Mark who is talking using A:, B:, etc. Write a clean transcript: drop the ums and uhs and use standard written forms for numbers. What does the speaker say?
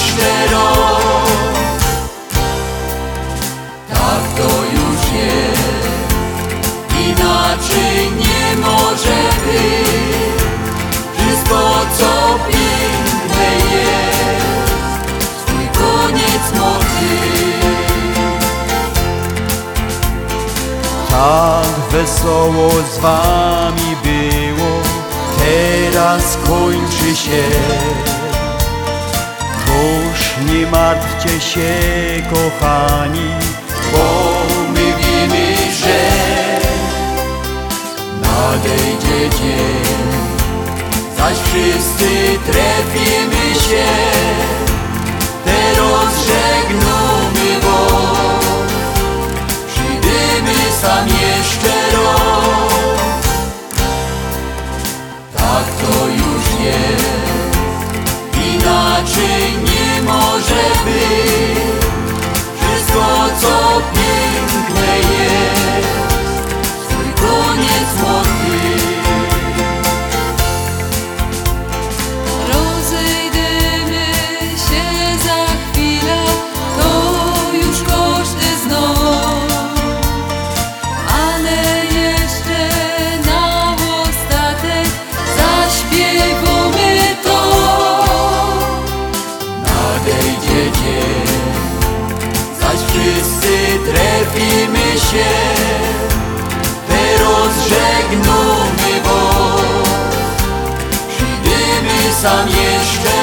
A: jeszcze rok. Tak to już jest, inaczej nie może być. Wszystko co piękne jest, swój koniec ma być.
B: Tak wesoło z wami było, teraz kończy się. Toż nie martwcie się, kochani,
A: Bo my wiemy, że nadejdzie dzień, zaś wszyscy trafimy się. Teraz żegnamy was, przyjdziemy sam jeszcze raz. Tak to już jest, inaczej nie może być. Wszystko co piękne jest, swój koniec ma być.
C: Rozejdziemy się za chwilę, to już każdy zna. Ale jeszcze na ostatek zaśpiewamy to.
A: Nadejdzie dzień, zaś wszyscy trafimy się. Teraz żegnamy was, przyjdziemy sam jeszcze